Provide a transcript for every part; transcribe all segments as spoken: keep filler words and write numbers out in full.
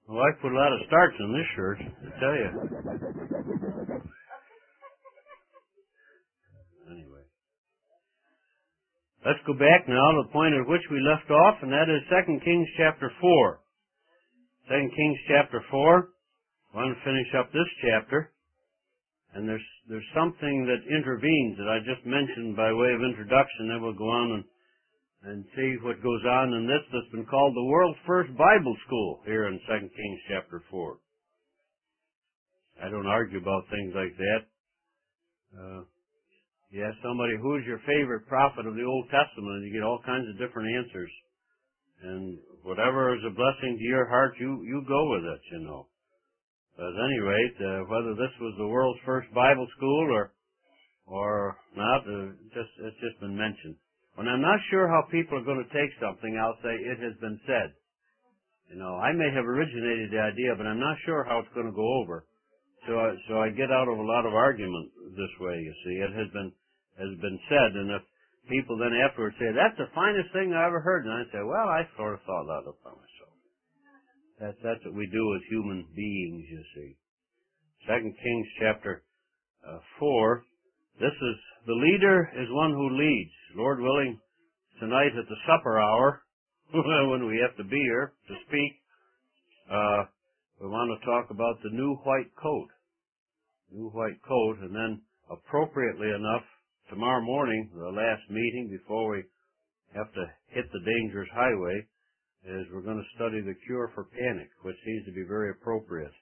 Well, I put a lot of starch in this shirt, I tell you. Anyway. Let's go back now to the point at which we left off, and that is Second Kings chapter four. Second Kings chapter four. I want to finish up this chapter. And there's there's something that intervenes that I just mentioned by way of introduction. Then we'll go on and, and see what goes on in this that's been called the world's first Bible school here in Second Kings chapter four. I don't argue about things like that. Uh, you ask somebody, who's your favorite prophet of the Old Testament, and you get all kinds of different answers. And whatever is a blessing to your heart, you, you go with it, you know. But at any rate, uh, whether this was the world's first Bible school or or not, uh, just it's just been mentioned. When I'm not sure how people are going to take something, I'll say it has been said. You know, I may have originated the idea, but I'm not sure how it's going to go over. So I, so I get out of a lot of argument this way, you see. It has been has been said, and if people then afterwards say, that's the finest thing I ever heard, and I say, well, I sort of thought that up by myself. That's, that's what we do as human beings, you see. Second Kings chapter uh, four. This is, the leader is one who leads. Lord willing, tonight at the supper hour, when we have to be here to speak, uh, we want to talk about the new white coat. New white coat, and then appropriately enough, tomorrow morning, the last meeting before we have to hit the dangerous highway, is we're going to study the cure for panic, which seems to be very appropriate.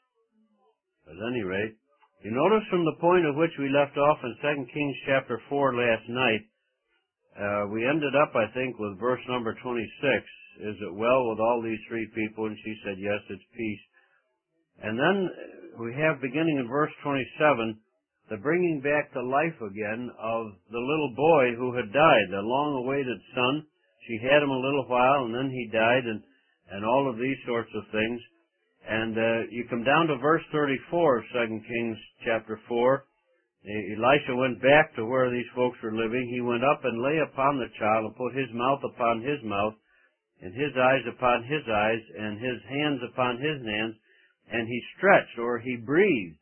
At any rate, you notice from the point at which we left off in Second Kings chapter four last night, uh, we ended up, I think, with verse number twenty-six. Is it well with all these three people? And she said, yes, it's peace. And then we have, beginning in verse twenty-seven, the bringing back to life again of the little boy who had died, the long-awaited son. She had him a little while, and then he died, and, and all of these sorts of things. And uh, you come down to verse thirty-four of Second Kings chapter four. Elisha went back to where these folks were living. He went up and lay upon the child and put his mouth upon his mouth, and his eyes upon his eyes, and his hands upon his hands, and he stretched, or he breathed.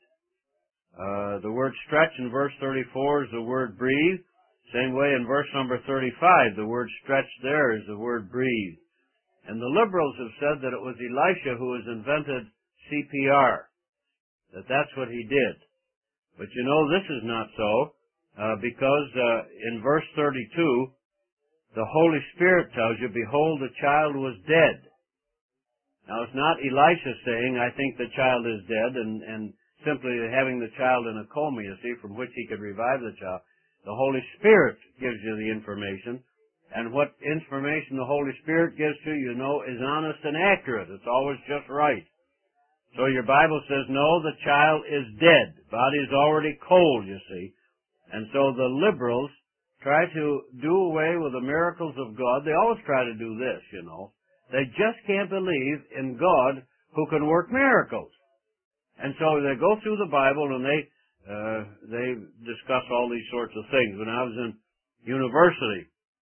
Uh, the word stretch in verse thirty-four is the word breathe. Same way in verse number thirty-five, the word stretch there is the word breathe. And the liberals have said that it was Elisha who has invented C P R, that that's what he did. But you know, this is not so, uh, because uh, in verse thirty-two, the Holy Spirit tells you, behold, the child was dead. Now, it's not Elisha saying, I think the child is dead, and, and simply having the child in a coma, you see, from which he could revive the child. The Holy Spirit gives you the information, and what information the Holy Spirit gives to you, you know, is honest and accurate. It's always just right. So your Bible says, no, the child is dead. Body is already cold, you see. And so the liberals try to do away with the miracles of God. They always try to do this, you know. They just can't believe in God who can work miracles. And so they go through the Bible and they Uh, they discuss all these sorts of things. When I was in university,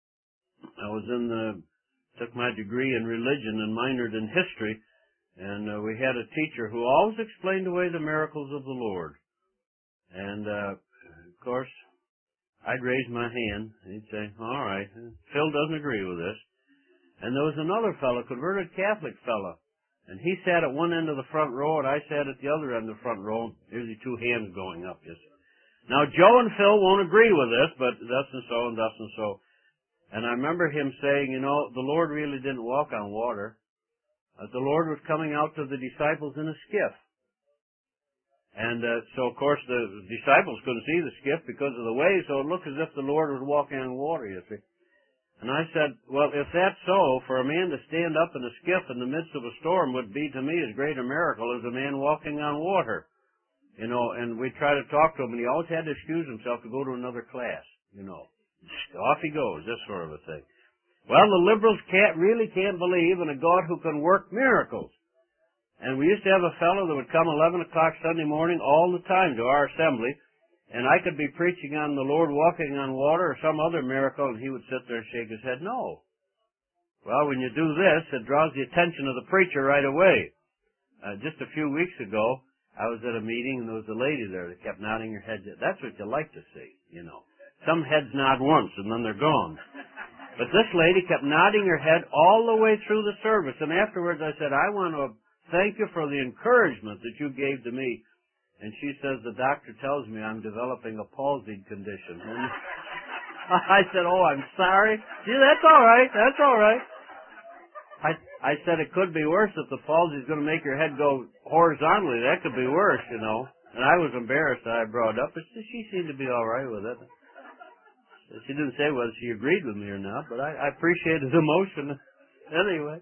I was in the, took my degree in religion and minored in history, and uh, we had a teacher who always explained away the miracles of the Lord. And, uh, of course, I'd raise my hand, and he'd say, all right, Phil doesn't agree with this. And there was another fellow, converted Catholic fellow, and he sat at one end of the front row, and I sat at the other end of the front row. Here's the two hands going up. Yes. Now, Joe and Phil won't agree with this, but thus and so and thus and so. And I remember him saying, you know, the Lord really didn't walk on water. Uh, the Lord was coming out to the disciples in a skiff. And uh, so, of course, the disciples couldn't see the skiff because of the waves, so it looked as if the Lord was walking on water, you see. And I said, well, if that's so, for a man to stand up in a skiff in the midst of a storm would be to me as great a miracle as a man walking on water. You know, and we try to talk to him, and he always had to excuse himself to go to another class, you know. Off he goes, this sort of a thing. Well, the liberals can't really can't believe in a God who can work miracles. And we used to have a fellow that would come eleven o'clock Sunday morning all the time to our assembly, and I could be preaching on the Lord walking on water or some other miracle, and he would sit there and shake his head, no. Well, when you do this, it draws the attention of the preacher right away. uh, just a few weeks ago, I was at a meeting and there was a lady there that kept nodding her head. That's what you like to see, you know. Some heads nod once and then they're gone. But this lady kept nodding her head all the way through the service. And afterwards I said, I want to thank you for the encouragement that you gave to me. And she says, the doctor tells me I'm developing a palsied condition. And I said, oh, I'm sorry. Gee, that's all right. That's all right. I I said it could be worse if the palsy is going to make your head go horizontally. That could be worse, you know. And I was embarrassed that I brought it up, but she seemed to be all right with it. She didn't say whether she agreed with me or not, but I, I appreciated the motion anyway.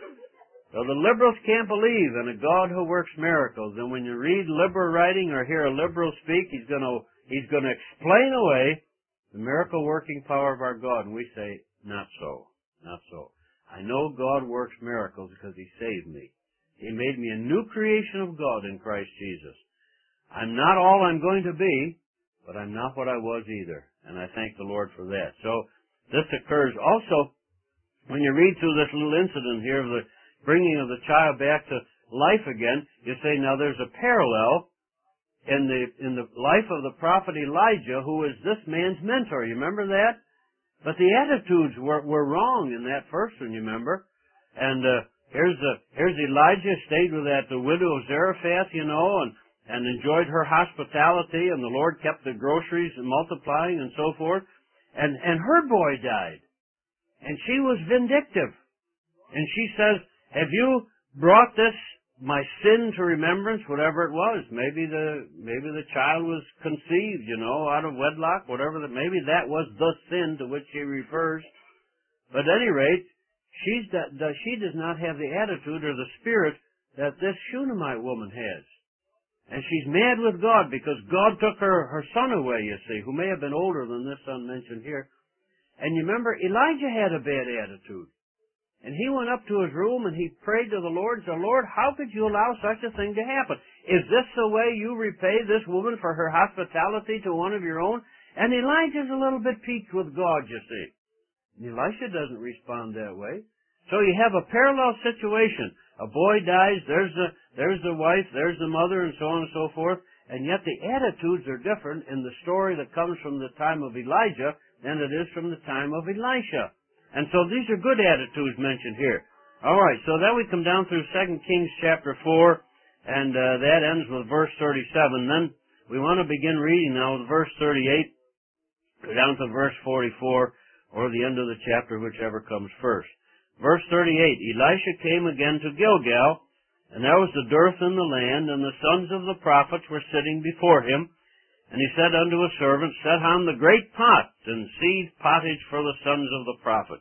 So the liberals can't believe in a God who works miracles. And when you read liberal writing or hear a liberal speak, he's going to he's going to explain away the miracle working power of our God. And we say, not so, not so. I know God works miracles because He saved me. He made me a new creation of God in Christ Jesus. I'm not all I'm going to be, but I'm not what I was either. And I thank the Lord for that. So this occurs also when you read through this little incident here of the bringing of the child back to life again. You say, now there's a parallel in the in the life of the prophet Elijah, who is this man's mentor. You remember that? But the attitudes were, were wrong in that first one, you remember? And uh, here's uh, here's Elijah, stayed with that the widow of Zarephath, you know, and, and enjoyed her hospitality, and the Lord kept the groceries multiplying and so forth. And, and her boy died. And she was vindictive. And she says, have you brought this, my sin, to remembrance, whatever it was? Maybe the maybe the child was conceived, you know, out of wedlock, whatever. That maybe that was the sin to which she refers. But at any rate, she's the, she does not have the attitude or the spirit that this Shunammite woman has. And she's mad with God because God took her, her son away, you see, who may have been older than this son mentioned here. And you remember, Elijah had a bad attitude. And he went up to his room and he prayed to the Lord and said, Lord, how could you allow such a thing to happen? Is this the way you repay this woman for her hospitality to one of your own? And Elijah's a little bit piqued with God, you see. And Elisha doesn't respond that way. So you have a parallel situation. A boy dies, there's the, there's the wife, there's the mother, and so on and so forth. And yet the attitudes are different in the story that comes from the time of Elijah than it is from the time of Elisha. And so these are good attitudes mentioned here. All right, so then we come down through Second Kings chapter four, and uh, that ends with verse thirty-seven. Then we want to begin reading now with verse thirty-eight, down to verse forty-four, or the end of the chapter, whichever comes first. Verse thirty-eight, Elisha came again to Gilgal, and there was a dearth in the land, and the sons of the prophets were sitting before him. And he said unto his servants, set on the great pot, and seed pottage for the sons of the prophets.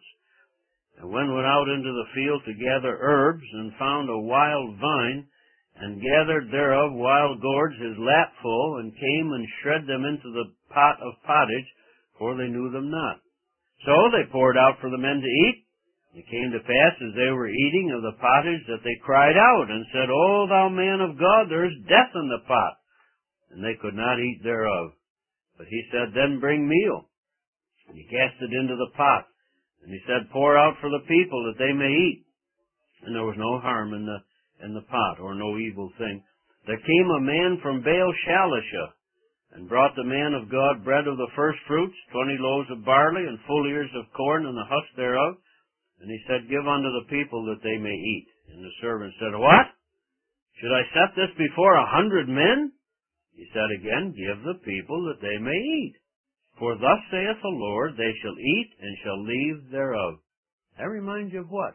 And one went out into the field to gather herbs, and found a wild vine, and gathered thereof wild gourds his lap full, and came and shred them into the pot of pottage, for they knew them not. So they poured out for the men to eat. It came to pass, as they were eating of the pottage, that they cried out, and said, O thou man of God, there is death in the pot. And they could not eat thereof. But he said, then bring meal. And he cast it into the pot. And he said, pour out for the people that they may eat. And there was no harm in the in the pot, or no evil thing. There came a man from Baal Shalisha, and brought the man of God bread of the first fruits, twenty loaves of barley, and full ears of corn, and the husk thereof. And he said, give unto the people that they may eat. And the servant said, what? Should I set this before a hundred men? He said again, give the people that they may eat. For thus saith the Lord, they shall eat and shall leave thereof. That reminds you of what?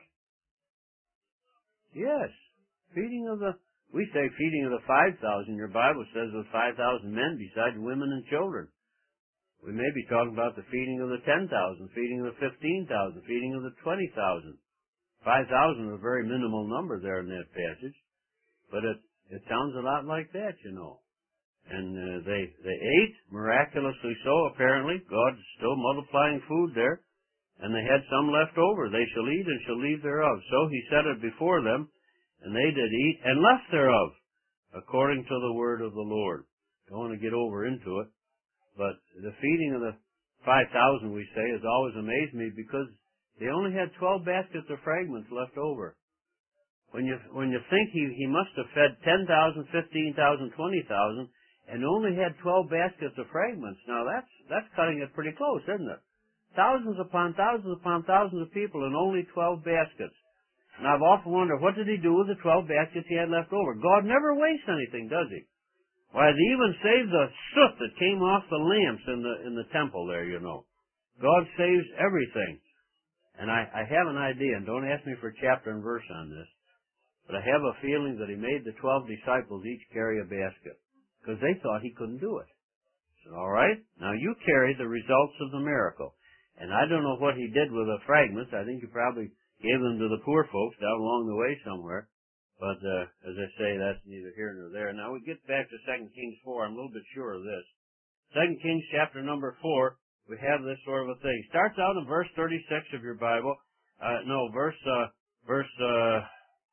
Yes, feeding of the, we say feeding of the five thousand. Your Bible says of five thousand men besides women and children. We may be talking about the feeding of the ten thousand, feeding of the fifteen thousand, feeding of the twenty thousand. five thousand is a very minimal number there in that passage. But it, it sounds a lot like that, you know. And uh, they they ate, miraculously so, apparently. God's still multiplying food there. And they had some left over. They shall eat and shall leave thereof. So he set it before them, and they did eat and left thereof, according to the word of the Lord. Don't want to get over into it. But the feeding of the five thousand, we say, has always amazed me because they only had twelve baskets of fragments left over. when you when you think he he must have fed ten thousand, fifteen thousand, twenty thousand, and only had twelve baskets of fragments. Now that's that's cutting it pretty close, isn't it? Thousands upon thousands upon thousands of people and only twelve baskets. And I've often wondered, what did he do with the twelve baskets he had left over? God never wastes anything, does he? Why, he even saved the soot that came off the lamps in the in the temple there, you know. God saves everything. And I, I have an idea, and don't ask me for chapter and verse on this, but I have a feeling that he made the twelve disciples each carry a basket, because they thought he couldn't do it. So, all right, now you carry the results of the miracle. And I don't know what he did with the fragments. I think he probably gave them to the poor folks down along the way somewhere. But, uh, as I say, that's neither here nor there. Now we get back to Second Kings four. I'm a little bit sure of this. Second Kings chapter number four, we have this sort of a thing. Starts out in verse thirty-six of your Bible. Uh, no, verse, uh, verse, uh,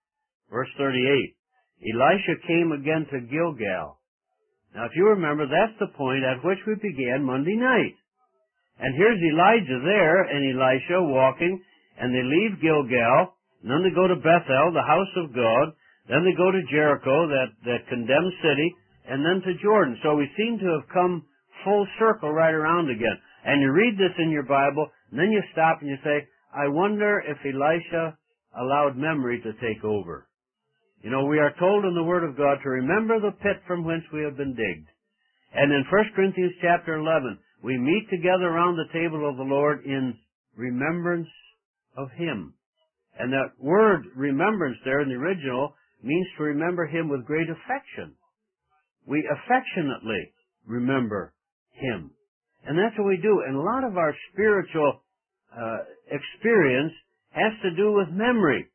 verse thirty-eight. Elisha came again to Gilgal. Now if you remember, that's the point at which we began Monday night. And here's Elijah there and Elisha walking, and they leave Gilgal, and then they go to Bethel, the house of God, then they go to Jericho, that, that condemned city, and then to Jordan. So we seem to have come full circle right around again. And you read this in your Bible, and then you stop and you say, I wonder if Elisha allowed memory to take over. You know, we are told in the Word of God to remember the pit from whence we have been digged. And in First Corinthians chapter eleven, we meet together around the table of the Lord in remembrance of Him. And that word remembrance there in the original means to remember Him with great affection. We affectionately remember Him. And that's what we do. And a lot of our spiritual uh, experience has to do with memory.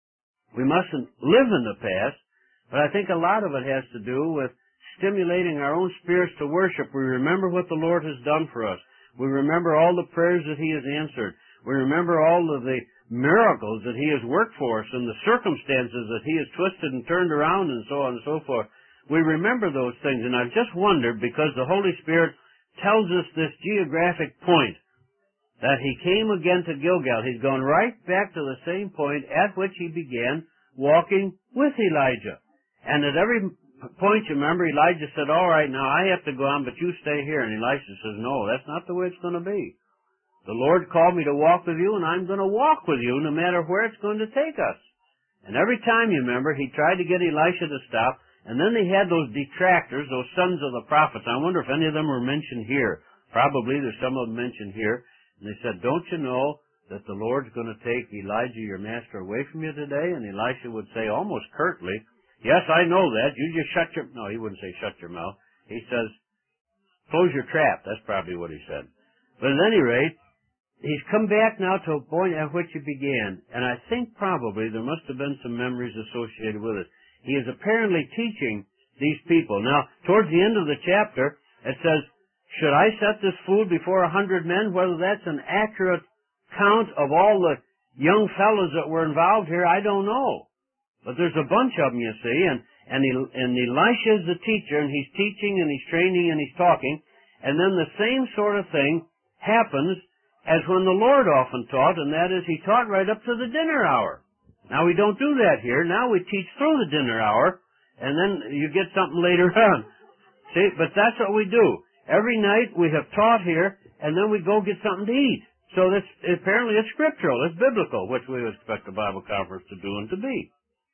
We mustn't live in the past, but I think a lot of it has to do with stimulating our own spirits to worship. We remember what the Lord has done for us. We remember all the prayers that He has answered. We remember all of the miracles that He has worked for us and the circumstances that He has twisted and turned around and so on and so forth. We remember those things, and I've just wondered, because the Holy Spirit tells us this geographic point, that He came again to Gilgal. He's gone right back to the same point at which He began walking with Elijah. And at every point, you remember, Elijah said, all right, now I have to go on, but you stay here. And Elisha says, no, that's not the way it's going to be. The Lord called me to walk with you, and I'm going to walk with you no matter where it's going to take us. And every time, you remember, he tried to get Elisha to stop, and then they had those detractors, those sons of the prophets. I wonder if any of them were mentioned here. Probably there's some of them mentioned here. And they said, don't you know that the Lord's going to take Elijah, your master, away from you today? And Elisha would say almost curtly, yes, I know that. You just shut your... No, he wouldn't say shut your mouth. He says, close your trap. That's probably what he said. But at any rate, he's come back now to a point at which he began. And I think probably there must have been some memories associated with it. He is apparently teaching these people. Now, towards the end of the chapter, it says, should I set this food before a hundred men? Whether that's an accurate count of all the young fellows that were involved here, I don't know. But there's a bunch of them, you see, and, and, and Elisha is the teacher, and he's teaching, and he's training, and he's talking, and then the same sort of thing happens as when the Lord often taught, and that is He taught right up to the dinner hour. Now we don't do that here. Now we teach through the dinner hour, and then you get something later on. See, but that's what we do. Every night we have taught here, and then we go get something to eat. So that's, apparently it's scriptural, it's biblical, which we would expect a Bible conference to do and to be.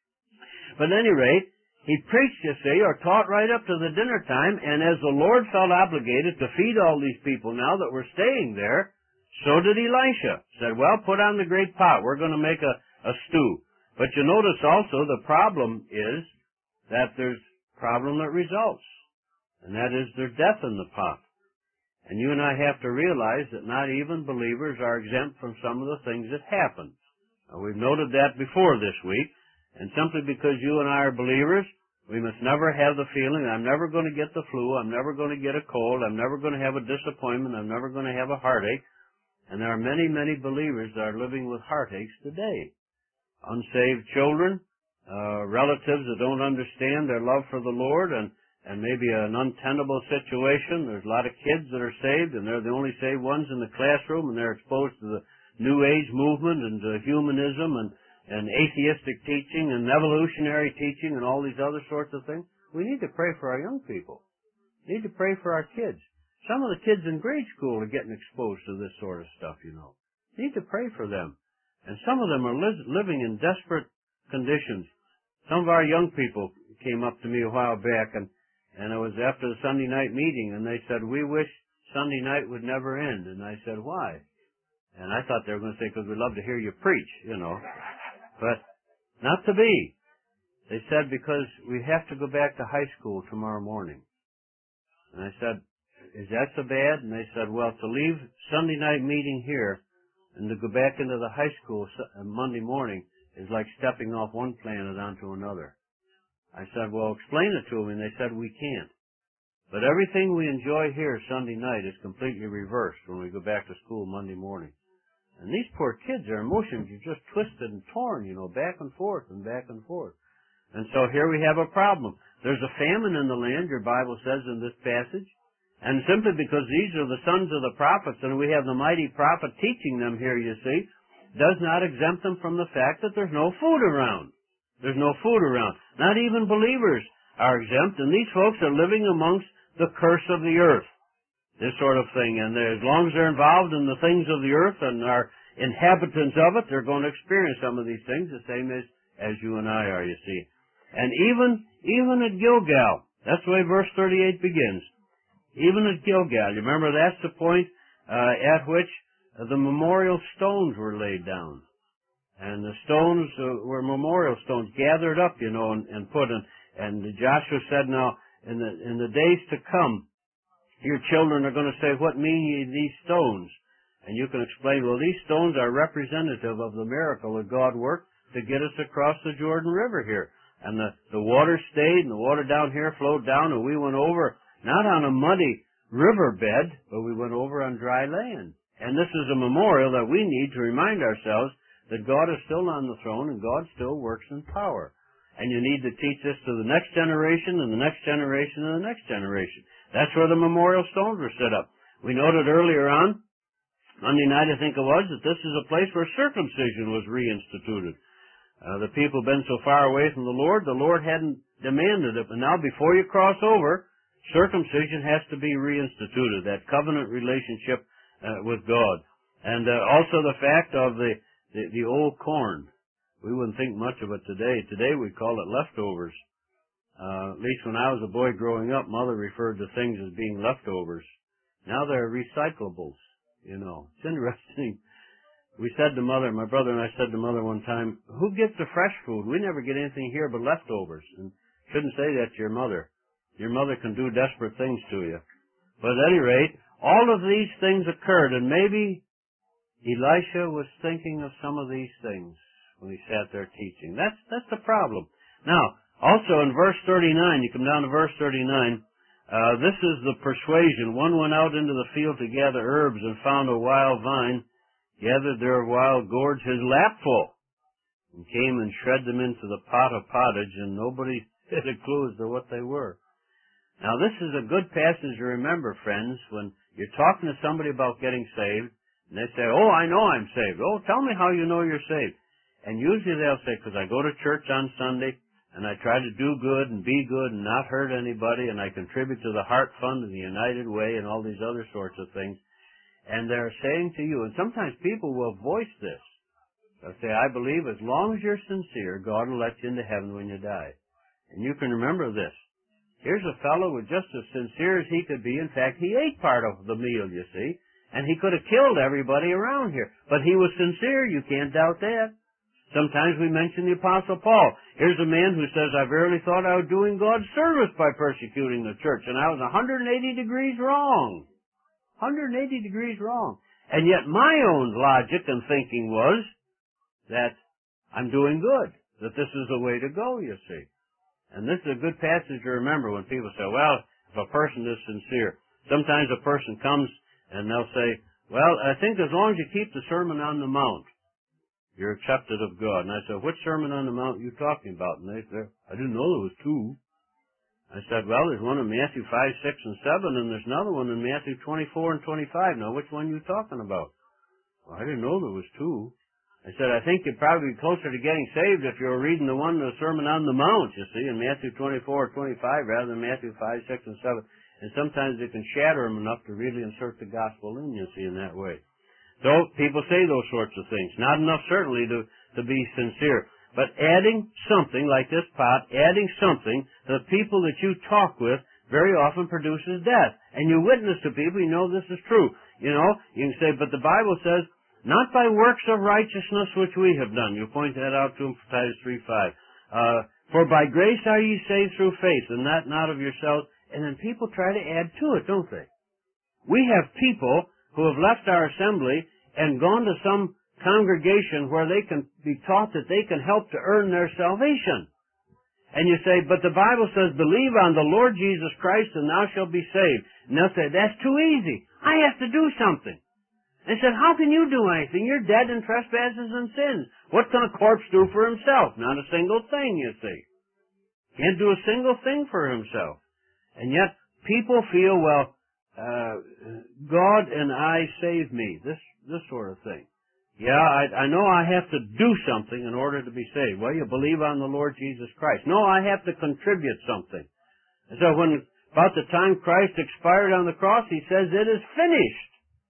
But at any rate, he preached, you see, or taught right up to the dinner time, and as the Lord felt obligated to feed all these people now that were staying there, so did Elisha. Said, well, put on the great pot. We're going to make a, a stew. But you notice also the problem is that there's a problem that results, and that is there's death in the pot. And you and I have to realize that not even believers are exempt from some of the things that happen. Now, we've noted that before this week. And simply because you and I are believers, we must never have the feeling, I'm never going to get the flu, I'm never going to get a cold, I'm never going to have a disappointment, I'm never going to have a heartache. And there are many, many believers that are living with heartaches today. Unsaved children, uh, relatives that don't understand their love for the Lord, and, and maybe an untenable situation. There's a lot of kids that are saved, and they're the only saved ones in the classroom, and they're exposed to the New Age movement and to humanism and and atheistic teaching and evolutionary teaching and all these other sorts of things. We need to pray for our young people. We need to pray for our kids. Some of the kids in grade school are getting exposed to this sort of stuff, you know. We need to pray for them. And some of them are li- living in desperate conditions. Some of our young people came up to me a while back, and, and it was after the Sunday night meeting, and they said, we wish Sunday night would never end. And I said, why? And I thought they were going to say, because we love to hear you preach, you know. But not to be. They said, because we have to go back to high school tomorrow morning. And I said, is that so bad? And they said, well, to leave Sunday night meeting here and to go back into the high school Monday morning is like stepping off one planet onto another. I said, well, explain it to them. And they said, we can't. But everything we enjoy here Sunday night is completely reversed when we go back to school Monday morning. And these poor kids, their emotions are just twisted and torn, you know, back and forth and back and forth. And so here we have a problem. There's a famine in the land, your Bible says in this passage. And simply because these are the sons of the prophets and we have the mighty prophet teaching them here, you see, does not exempt them from the fact that there's no food around. There's no food around. Not even believers are exempt, and these folks are living amongst the curse of the earth. This sort of thing. And as long as they're involved in the things of the earth and are inhabitants of it, they're going to experience some of these things the same as, as you and I are, you see. And even, even at Gilgal, that's the way verse thirty-eight begins. Even at Gilgal, you remember that's the point uh, at which uh, the memorial stones were laid down. And the stones uh, were memorial stones gathered up, you know, and, and put in. And Joshua said, now, in the, in the days to come, your children are going to say, what mean ye these stones? And you can explain, well, these stones are representative of the miracle that God worked to get us across the Jordan River here. And the, the water stayed, and the water down here flowed down, and we went over, not on a muddy riverbed, but we went over on dry land. And this is a memorial that we need to remind ourselves that God is still on the throne, and God still works in power. And you need to teach this to the next generation, and the next generation, and the next generation. That's where the memorial stones were set up. We noted earlier on, Monday night I think it was, that this is a place where circumcision was reinstituted. Uh, the people have been so far away from the Lord, the Lord hadn't demanded it. But now before you cross over, circumcision has to be reinstituted, that covenant relationship uh, with God. And uh, also the fact of the, the, the old corn. We wouldn't think much of it today. Today we call it leftovers. Uh, at least when I was a boy growing up, Mother referred to things as being leftovers. Now they're recyclables, you know. It's interesting. We said to Mother, my brother and I said to Mother one time, who gets the fresh food? We never get anything here but leftovers. And shouldn't say that to your mother. Your mother can do desperate things to you. But at any rate, all of these things occurred, and maybe Elisha was thinking of some of these things when he sat there teaching. That's, that's the problem. Now, also in verse thirty-nine, you come down to verse thirty-nine, uh, this is the persuasion. One went out into the field to gather herbs and found a wild vine, gathered there a wild gourd, his lap full, and came and shred them into the pot of pottage, and nobody had a clue as to what they were. Now, this is a good passage to remember, friends, when you're talking to somebody about getting saved, and they say, oh, I know I'm saved. Oh, tell me how you know you're saved. And usually they'll say, because I go to church on Sunday, and I try to do good and be good and not hurt anybody, and I contribute to the Heart Fund and the United Way and all these other sorts of things. And they're saying to you, and sometimes people will voice this. They'll say, I believe as long as you're sincere, God will let you into heaven when you die. And you can remember this. Here's a fellow who was just as sincere as he could be. In fact, he ate part of the meal, you see. And he could have killed everybody around here. But he was sincere. You can't doubt that. Sometimes we mention the Apostle Paul. Here's a man who says, I verily thought I was doing God's service by persecuting the church. And I was one hundred eighty degrees wrong. one hundred eighty degrees wrong. And yet my own logic and thinking was that I'm doing good. That this is the way to go, you see. And this is a good passage to remember when people say, well, if a person is sincere. Sometimes a person comes and they'll say, well, I think as long as you keep the Sermon on the Mount, you're accepted of God. And I said, which Sermon on the Mount are you talking about? And they said, I didn't know there was two. I said, well, there's one in Matthew five, six, and seven, and there's another one in Matthew twenty-four and twenty-five. Now, which one are you talking about? Well, I didn't know there was two. I said, I think you'd probably be closer to getting saved if you were reading the one, the Sermon on the Mount, you see, in Matthew twenty-four or twenty-five rather than Matthew five, six, and seven. And sometimes it can shatter them enough to really insert the gospel in, you see, in that way. So people say those sorts of things. Not enough, certainly, to, to be sincere. But adding something like this pot, adding something to the people that you talk with very often produces death. And you witness to people, you know this is true. You know, you can say, but the Bible says, not by works of righteousness which we have done. You point that out to them from Titus three five. Uh, for by grace are ye saved through faith, and that not of yourselves. And then people try to add to it, don't they? We have people who have left our assembly and gone to some congregation where they can be taught that they can help to earn their salvation. And you say, but the Bible says, believe on the Lord Jesus Christ and thou shalt be saved. And they'll say, that's too easy. I have to do something. And said, how can you do anything? You're dead in trespasses and sins. What can a corpse do for himself? Not a single thing, you see. Can't do a single thing for himself. And yet, people feel, well, uh, God and I save me. This, this sort of thing. Yeah, I, I know I have to do something in order to be saved. Well, you believe on the Lord Jesus Christ. No, I have to contribute something. And so when, about the time Christ expired on the cross, he says, it is finished.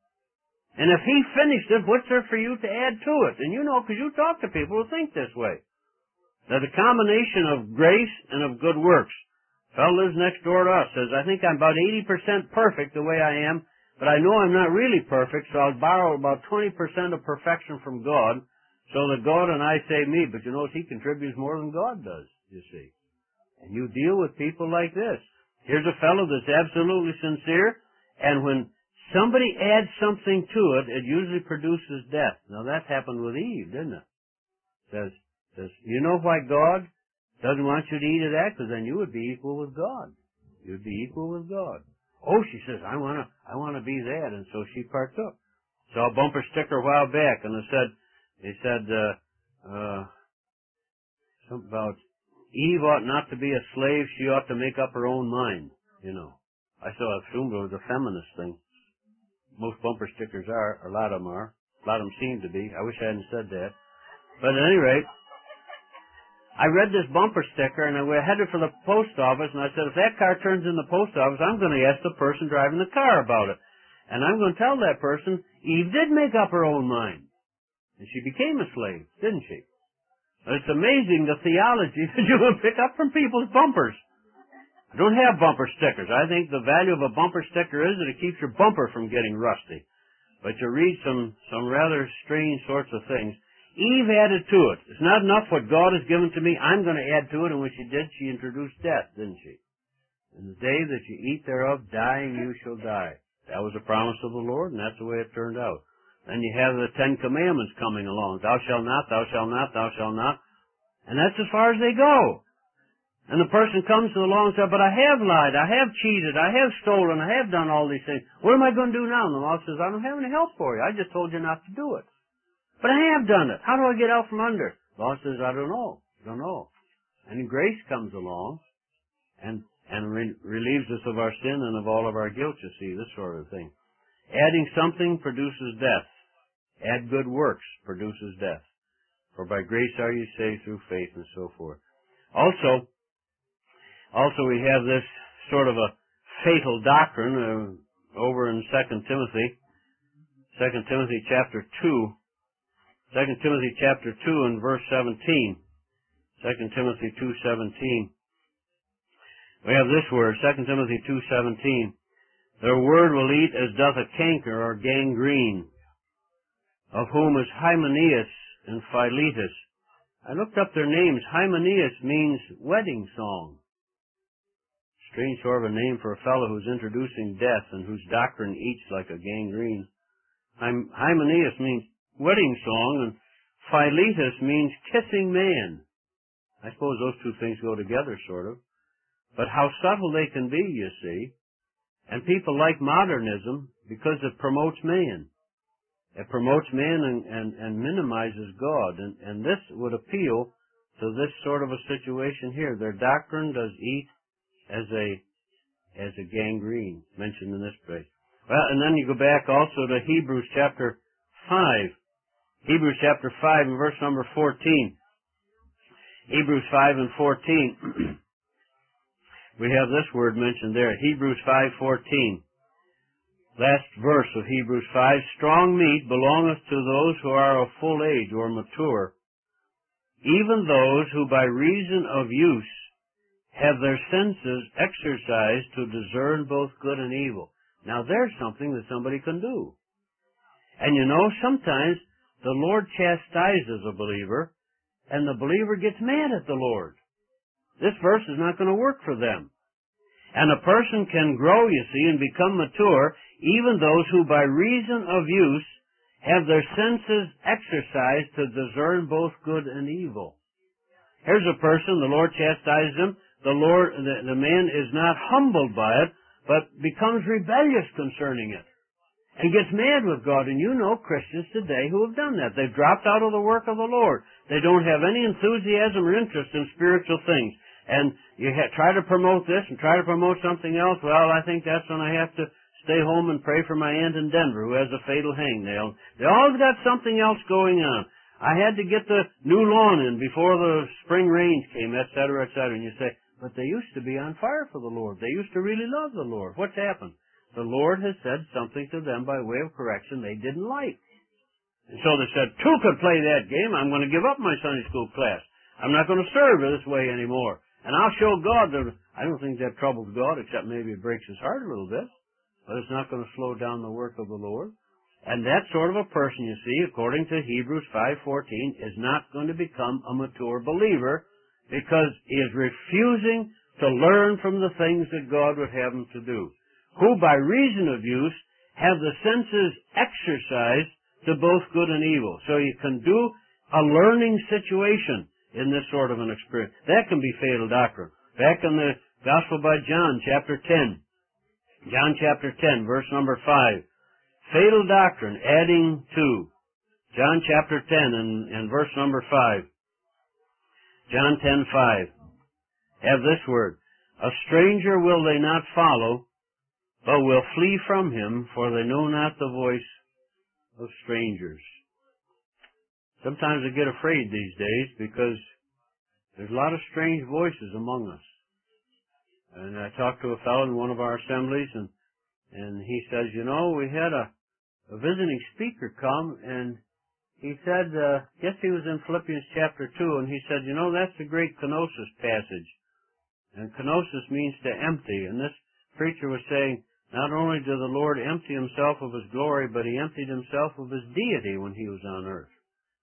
And if he finished it, what's there for you to add to it? And you know, because you talk to people who think this way. That a combination of grace and of good works. A fellow lives next door to us, says, I think I'm about eighty percent perfect the way I am, but I know I'm not really perfect, so I'll borrow about twenty percent of perfection from God, so that God and I save me. But you notice he contributes more than God does, you see. And you deal with people like this. Here's a fellow that's absolutely sincere, and when somebody adds something to it, it usually produces death. Now that happened with Eve, didn't it? Says, says, you know why God doesn't want you to eat of that? Because then you would be equal with God. You'd be equal with God. Oh, she says, I wanna, I wanna be that, and so she partook. Saw a bumper sticker a while back, and it said, they said, uh, uh, something about Eve ought not to be a slave; she ought to make up her own mind. You know, I saw assumed it was a feminist thing. Most bumper stickers are, or a lot of them are. A lot of them seem to be. I wish I hadn't said that. But at any rate, I read this bumper sticker, and I headed for the post office, and I said, if that car turns in the post office, I'm going to ask the person driving the car about it. And I'm going to tell that person, Eve did make up her own mind. And she became a slave, didn't she? It's amazing the theology that you will pick up from people's bumpers. I don't have bumper stickers. I think the value of a bumper sticker is that it keeps your bumper from getting rusty. But you read some, some rather strange sorts of things. Eve added to it. It's not enough what God has given to me. I'm going to add to it. And when she did, she introduced death, didn't she? In the day that you eat thereof, dying you shall die. That was a promise of the Lord, and that's the way it turned out. Then you have the Ten Commandments coming along. Thou shalt not, thou shalt not, thou shalt not. And that's as far as they go. And the person comes to the law and says, but I have lied, I have cheated, I have stolen, I have done all these things. What am I going to do now? And the law says, I don't have any help for you. I just told you not to do it. But I have done it. How do I get out from under? The law says, I don't know. I don't know. And grace comes along and, and re- relieves us of our sin and of all of our guilt, you see, this sort of thing. Adding something produces death. Add good works produces death. For by grace are you saved through faith, and so forth. Also, also we have this sort of a fatal doctrine uh, over in Second Timothy, Second Timothy chapter two, Second Timothy chapter two and verse seventeen. Second Timothy two seventeen. We have this word, Second Timothy two seventeen. Their word will eat as doth a canker or gangrene, of whom is Hymenaeus and Philetus. I looked up their names. Hymenaeus means wedding song. Strange sort of a name for a fellow who's introducing death and whose doctrine eats like a gangrene. Hymenaeus means wedding song, and Philetus means kissing man. I suppose those two things go together, sort of. But how subtle they can be, you see. And people like modernism because it promotes man. It promotes man and, and, and minimizes God. And, and this would appeal to this sort of a situation here. Their doctrine does eat as a as a gangrene, mentioned in this place. Well, and then you go back also to Hebrews chapter five. Hebrews chapter five and verse number fourteen. Hebrews five and fourteen. We have this word mentioned there. Hebrews five fourteen. Last verse of Hebrews five. Strong meat belongeth to those who are of full age or mature, even those who by reason of use have their senses exercised to discern both good and evil. Now there's something that somebody can do. And you know, sometimes the Lord chastises a believer, and the believer gets mad at the Lord. This verse is not going to work for them. And a person can grow, you see, and become mature, even those who by reason of use have their senses exercised to discern both good and evil. Here's a person, the Lord chastises him, the Lord, the, the man is not humbled by it, but becomes rebellious concerning it, and gets mad with God. And you know Christians today who have done that. They've dropped out of the work of the Lord. They don't have any enthusiasm or interest in spiritual things. And you ha- try to promote this and try to promote something else. Well, I think that's when I have to stay home and pray for my aunt in Denver who has a fatal hangnail. They all got something else going on. I had to get the new lawn in before the spring rains came, et cetera, et cetera. And you say, but they used to be on fire for the Lord. They used to really love the Lord. What's happened? The Lord has said something to them by way of correction they didn't like. And so they said, two could play that game. I'm going to give up my Sunday school class. I'm not going to serve this way anymore. And I'll show God that I don't think that troubles God, except maybe it breaks his heart a little bit. But it's not going to slow down the work of the Lord. And that sort of a person, you see, according to Hebrews five fourteen, is not going to become a mature believer because he is refusing to learn from the things that God would have him to do. Who by reason of use have the senses exercised to both good and evil. So you can do a learning situation in this sort of an experience. That can be fatal doctrine. Back in the Gospel by John, chapter ten. John chapter ten, verse number five. Fatal doctrine, adding to. John chapter ten and, and verse number five. John ten five. Have this word. A stranger will they not follow, but will flee from him, for they know not the voice of strangers. Sometimes I get afraid these days because there's a lot of strange voices among us. And I talked to a fellow in one of our assemblies, and and he says, you know, we had a, a visiting speaker come, and he said, uh, guess he was in Philippians chapter two, and he said, you know, that's the great kenosis passage. And kenosis means to empty. And this preacher was saying, not only did the Lord empty himself of his glory, but he emptied himself of his deity when he was on earth.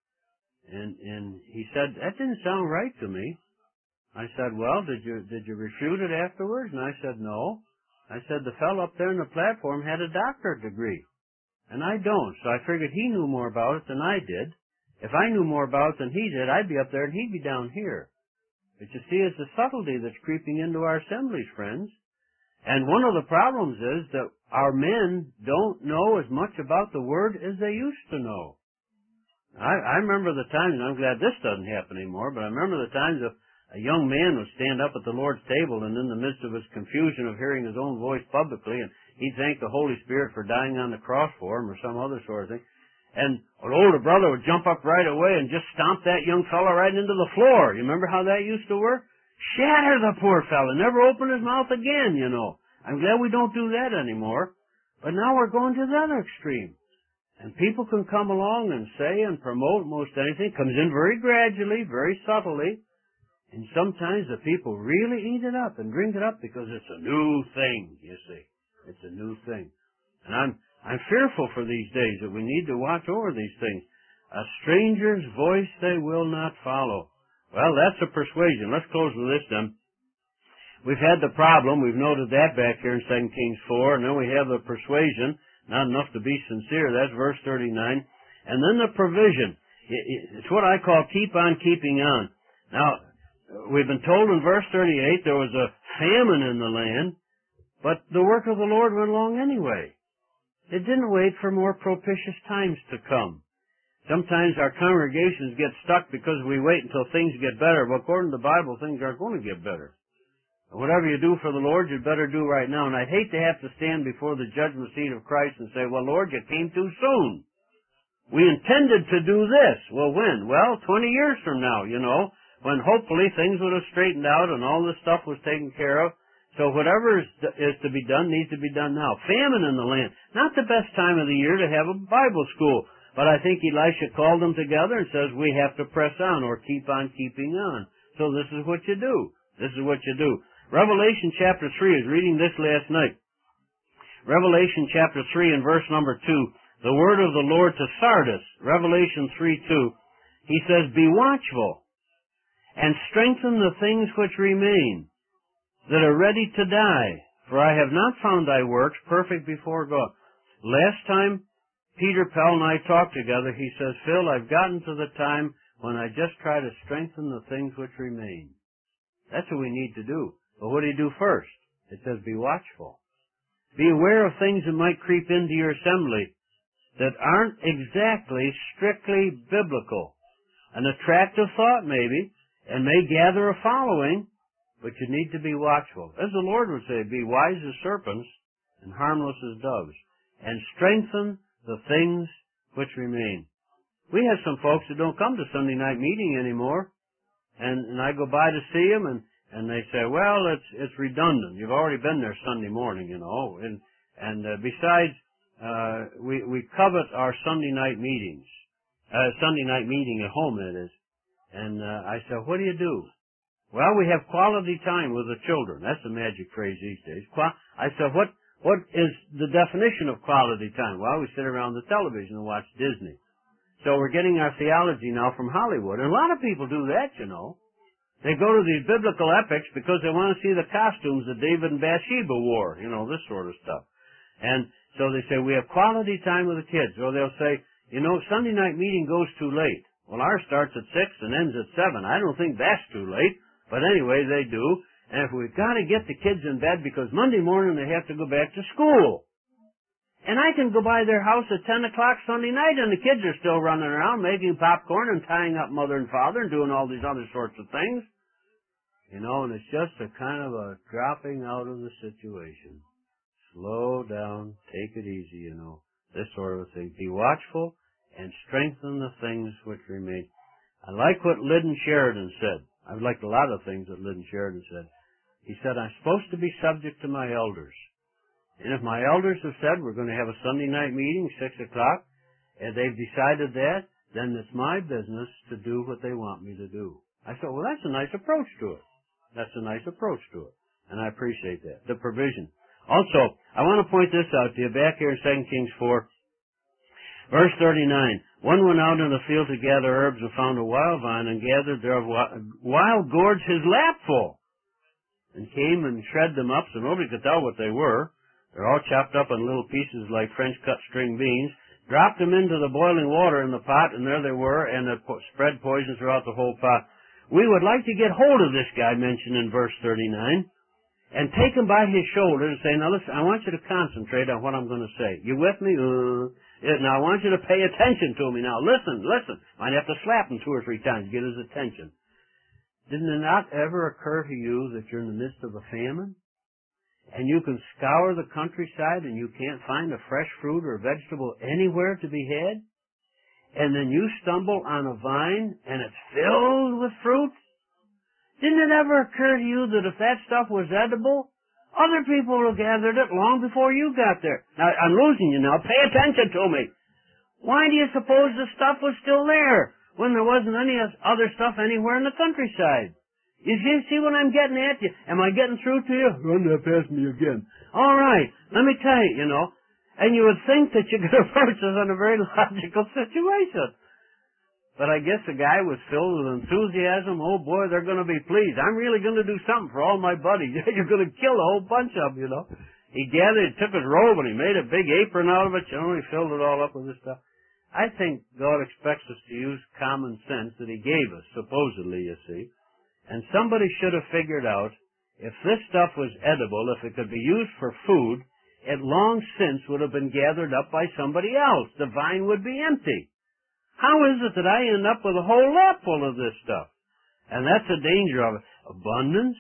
And and he said, that didn't sound right to me. I said, well, did you did you refute it afterwards? And I said, no. I said, the fellow up there on the platform had a doctorate degree. And I don't. So I figured he knew more about it than I did. If I knew more about it than he did, I'd be up there and he'd be down here. But you see, it's the subtlety that's creeping into our assemblies, friends. And one of the problems is that our men don't know as much about the Word as they used to know. I, I remember the times, and I'm glad this doesn't happen anymore, but I remember the times of a young man would stand up at the Lord's table, and in the midst of his confusion of hearing his own voice publicly, and he'd thank the Holy Spirit for dying on the cross for him or some other sort of thing, and an older brother would jump up right away and just stomp that young fellow right into the floor. You remember how that used to work? Shatter the poor fellow, never open his mouth again, you know. I'm glad we don't do that anymore. But now we're going to the other extreme. And people can come along and say and promote most anything. Comes in very gradually, very subtly. And sometimes the people really eat it up and drink it up because it's a new thing, you see. It's a new thing. And I'm I'm fearful for these days that we need to watch over these things. A stranger's voice they will not follow. Well, that's a persuasion. Let's close with this then. We've had the problem. We've noted that back here in Second Kings four. And then we have the persuasion. Not enough to be sincere. That's verse thirty-nine. And then the provision. It's what I call keep on keeping on. Now, we've been told in verse thirty-eight there was a famine in the land, but the work of the Lord went along anyway. It didn't wait for more propitious times to come. Sometimes our congregations get stuck because we wait until things get better. But according to the Bible, things aren't going to get better. Whatever you do for the Lord, you'd better do right now. And I'd hate to have to stand before the judgment seat of Christ and say, well, Lord, you came too soon. we intended to do this. Well, when? Well, twenty years from now, you know, when hopefully things would have straightened out and all this stuff was taken care of. So whatever is, is to be done needs to be done now. Famine in the land. Not the best time of the year to have a Bible school. But I think Elisha called them together and says, we have to press on or keep on keeping on. So this is what you do. This is what you do. Revelation chapter three, I was reading this last night. Revelation chapter three and verse number two. The word of the Lord to Sardis, Revelation three two. He says, be watchful and strengthen the things which remain, that are ready to die, for I have not found thy works perfect before God. Last time Peter Pell and I talked together, he says, Phil, I've gotten to the time when I just try to strengthen the things which remain. That's what we need to do. But what do you do first? It says, be watchful. Be aware of things that might creep into your assembly that aren't exactly strictly biblical. An attractive thought, maybe, and may gather a following, but you need to be watchful. As the Lord would say, be wise as serpents and harmless as doves, and strengthen the things which remain. We have some folks that don't come to Sunday night meeting anymore, and, and I go by to see them, and, and they say, well, it's it's redundant. You've already been there Sunday morning, you know. And and uh, besides, uh, we we covet our Sunday night meetings, uh, Sunday night meeting at home, that is. And uh, I said, what do you do? Well, we have quality time with the children. That's the magic phrase these days. Qua- I said, what what is the definition of quality time? Well, we sit around the television and watch Disney. So we're getting our theology now from Hollywood. And a lot of people do that, you know. They go to these biblical epics because they want to see the costumes that David and Bathsheba wore, you know, this sort of stuff. And so they say, we have quality time with the kids. Or they'll say, you know, Sunday night meeting goes too late. Well, ours starts at six and ends at seven. I don't think that's too late. But anyway, they do. And if we've got to get the kids in bed because Monday morning they have to go back to school. And I can go by their house at ten o'clock Sunday night and the kids are still running around making popcorn and tying up mother and father and doing all these other sorts of things. You know, and it's just a kind of a dropping out of the situation. Slow down, take it easy, you know, this sort of thing. Be watchful and strengthen the things which remain. I like what Liddon Sheridan said. I've liked a lot of things that Liddon Sheridan said. He said, I'm supposed to be subject to my elders. And if my elders have said we're going to have a Sunday night meeting, six o'clock, and they've decided that, then it's my business to do what they want me to do. I said, well, that's a nice approach to it. That's a nice approach to it. And I appreciate that. The provision. Also, I want to point this out to you back here in Second Kings four, verse thirty-nine. One went out in the field to gather herbs and found a wild vine and gathered thereof wild gourds his lapful and came and shred them up so nobody could tell what they were. They're all chopped up in little pieces like French cut string beans, dropped them into the boiling water in the pot, and there they were, and it spread poison throughout the whole pot. We would like to get hold of this guy mentioned in verse thirty-nine and take him by his shoulder and say, now listen, I want you to concentrate on what I'm going to say. You with me? Uh, now I want you to pay attention to me. Now listen, listen. Might have to slap him two or three times to get his attention. Didn't it not ever occur to you that you're in the midst of a famine? And you can scour the countryside and you can't find a fresh fruit or vegetable anywhere to be had? And then you stumble on a vine and it's filled with fruit? Didn't it ever occur to you that if that stuff was edible, other people would have gathered it long before you got there? Now, I'm losing you now. Pay attention to me. Why do you suppose the stuff was still there when there wasn't any other stuff anywhere in the countryside? You see, see what I'm getting at you? Am I getting through to you? Run that past me again. All right. Let me tell you, you know, and you would think that you could approach this in a very logical situation. But I guess the guy was filled with enthusiasm. Oh, boy, they're going to be pleased. I'm really going to do something for all my buddies. You're going to kill a whole bunch of them, you know. He gathered, took his robe, and he made a big apron out of it. You know, he filled it all up with this stuff. I think God expects us to use common sense that he gave us, supposedly, you see. And somebody should have figured out if this stuff was edible, if it could be used for food, it long since would have been gathered up by somebody else. The vine would be empty. How is it that I end up with a whole lot full of this stuff? And that's the danger of it. Abundance.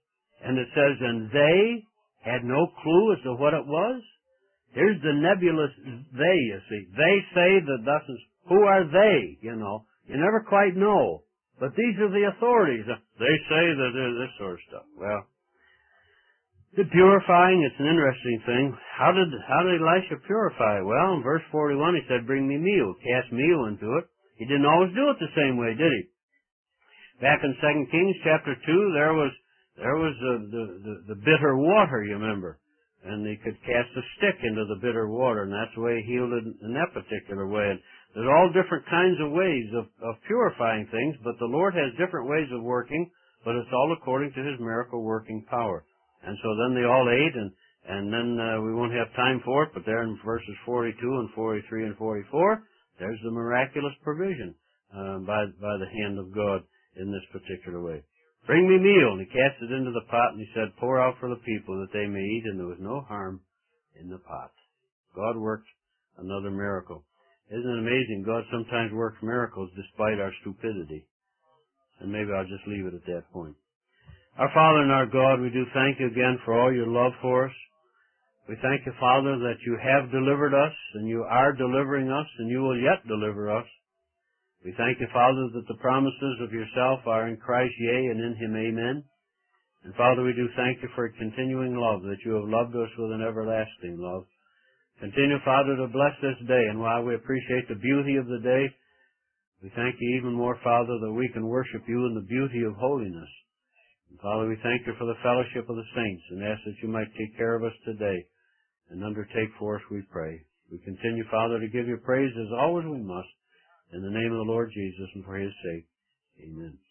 And it says, and they had no clue as to what it was. Here's the nebulous they, you see. They say that thus is who are they, you know? You never quite know. But these are the authorities. They say that they're this sort of stuff. Well, the purifying, it's an interesting thing. How did how did Elisha purify? Well, in verse forty-one, he said, bring me meal. Cast meal into it. He didn't always do it the same way, did he? Back in Second Kings chapter two, there was there was the, the, the, the bitter water, you remember. And he could cast a stick into the bitter water, and that's the way he healed it in that particular way. And there's all different kinds of ways of, of purifying things, but the Lord has different ways of working, but it's all according to His miracle working power. And so then they all ate, and, and then uh, we won't have time for it, but there in verses forty-two and forty-three and forty-four, there's the miraculous provision uh, by, by the hand of God in this particular way. Bring me meal. And he cast it into the pot, and he said, pour out for the people that they may eat, and there was no harm in the pot. God worked another miracle. Isn't it amazing? God sometimes works miracles despite our stupidity. And maybe I'll just leave it at that point. Our Father and our God, we do thank you again for all your love for us. We thank you, Father, that you have delivered us, and you are delivering us, and you will yet deliver us. We thank you, Father, that the promises of yourself are in Christ, yea, and in him, amen. And Father, we do thank you for a continuing love, that you have loved us with an everlasting love. Continue, Father, to bless this day, and while we appreciate the beauty of the day, we thank you even more, Father, that we can worship you in the beauty of holiness. And Father, we thank you for the fellowship of the saints, and ask that you might take care of us today, and undertake for us, we pray. We continue, Father, to give you praise as always we must, in the name of the Lord Jesus and for his sake. Amen.